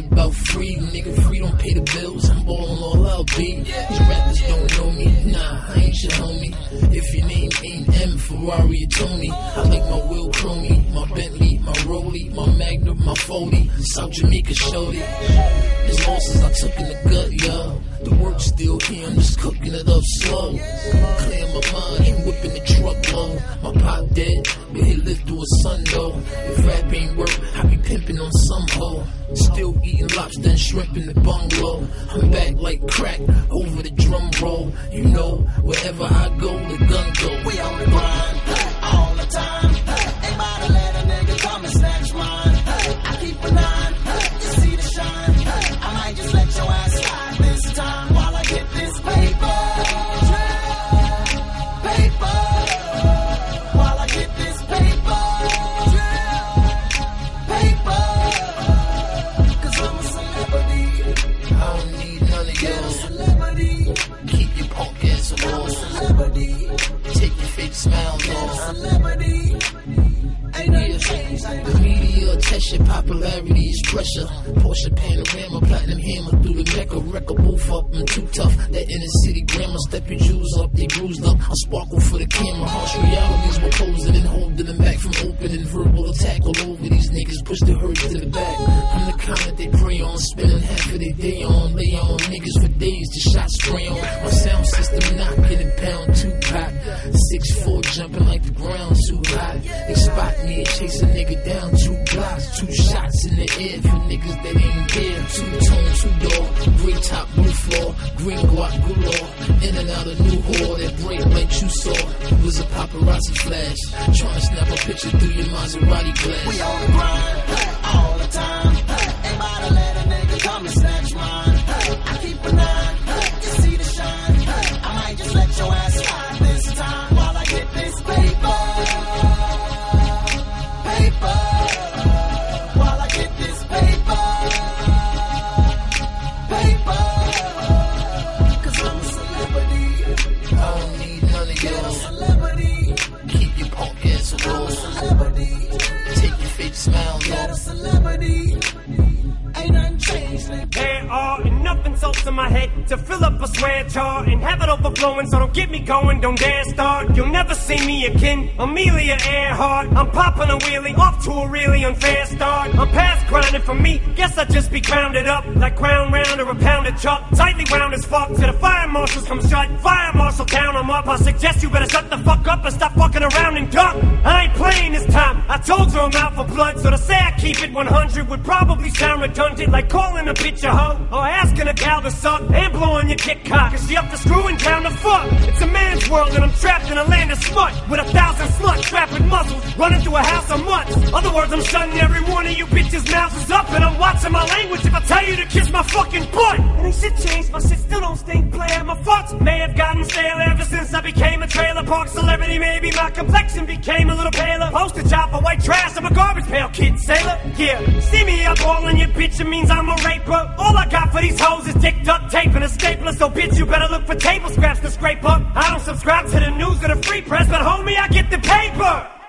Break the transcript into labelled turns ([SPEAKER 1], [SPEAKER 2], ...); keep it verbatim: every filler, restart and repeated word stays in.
[SPEAKER 1] about free, nigga, free don't pay the bills. I'm ballin' all out, B. These rappers don't know me, nah, I ain't your homie. If your name ain't M, Ferrari or Tony, I like my Will Chromie, my Bentley, my Rollie, my Magnum, my forty, South Jamaica shorty. As losses I took in the gut, yo. The work's still here, I'm just cooking it up slow. Clear my mind, ain't whipping the truck low. My pop dead, but he lived through a sun though. If rap ain't work, I be pimping on some hoe. Still eating lobster and shrimp in the bungalow. I'm back like crack over the drum roll. You know, wherever I go, the gun go.
[SPEAKER 2] We on the grind, hey, all the time. Hey, ain't about to let a nigga come and snatch mine. Hey, I keep a nine, hey, you see the shine. Hey, I might just let your ass slide this time while I get this paper. Paper. While I get this paper. Paper. Cause I'm a celebrity.
[SPEAKER 1] I don't need none of
[SPEAKER 2] Get a
[SPEAKER 1] y'all.
[SPEAKER 2] celebrity.
[SPEAKER 1] Keep your punk ass
[SPEAKER 2] I'm a
[SPEAKER 1] alone.
[SPEAKER 2] celebrity.
[SPEAKER 1] Take your fake smiles
[SPEAKER 2] Get a
[SPEAKER 1] off.
[SPEAKER 2] celebrity. Ain't nothing changed.
[SPEAKER 1] The media test your popularity is pressure. Porsche panorama, platinum hammer through the Mecca. Wreck a booth up, I'm too tough. That inner city grammar, step your jewels up, they bruised up. I sparkle for the camera. Harsh realities were posing and holding them back from opening verbal attack all over these niggas. Push the herd to the back. I'm the kind that they prey on, spending half of their day on. Lay on niggas for days, the shot spray on. My sound system knocking and pound too hot. six four jumping like the ground too hot. They spot me and chase a nigga down two blocks. Two shots in the air for niggas that ain't there. Two tone, two door, gray top, blue floor, green guac galore. In and out of new whore that break like you saw. It was a paparazzi flash, trying to snap a picture through your Maserati glass.
[SPEAKER 2] We on the grind, hey, all the time. Hey, ain't about to let a nigga come and snatch mine. Hey, I keep a nine, hey, you see the shine. Hey, I might just let your ass slide this time while I get this paper. Paper. While I get this paper. Paper. Cause I'm a celebrity.
[SPEAKER 1] I don't need none of
[SPEAKER 2] Get a
[SPEAKER 1] y'all.
[SPEAKER 2] celebrity.
[SPEAKER 1] Keep your punk ass
[SPEAKER 2] I'm a
[SPEAKER 1] alone.
[SPEAKER 2] celebrity.
[SPEAKER 1] Take your fake smiles
[SPEAKER 2] Get a
[SPEAKER 1] off.
[SPEAKER 2] celebrity. Ain't nothing changed, nigga.
[SPEAKER 3] There are enough insults in my head to fill up a swear jar and have it overflowing, so don't get me going, don't dare start. You'll never see me again, Amelia Earhart. I'm popping a wheelie, off to a really unfair start. I'm past grinding for me, guess I'd just be grounded up like Crown Round or a pounded chalk. Tightly wound as fuck, till the fire marshals come shut. Fire marshal down, I'm up, I suggest you better shut the fuck up and stop fucking around and duck. I ain't playing this time, I told you I'm out for blood, so to say I keep it one hundred would probably sound redundant, like calling a bitch a hoe, or asking a gal to suck, and blowing your dick cock, cause she up to screwing down the fuck. It's a man's world and I'm trapped in a land of smut, with a thousand sluts trapped with muscles, running through a house of mutts. Other words, I'm shutting every one of you bitches' mouths up, and I'm watching my language if I tell you to kiss my fucking butt. And ain't shit changed, my shit still don't stink, player. My farts may have gotten stale ever since I became a trailer park celebrity. Maybe my complexion became a little paler. Poster job for white trash, I'm a garbage pail kid sailor. Yeah, see me up all in your bitch, it means I'm a raper. All I got for these hoes is dick duct tape and a stapler. So bitch, you better look for table scraps to scrape up. I don't subscribe to the news or the free press, but homie, I get the paper.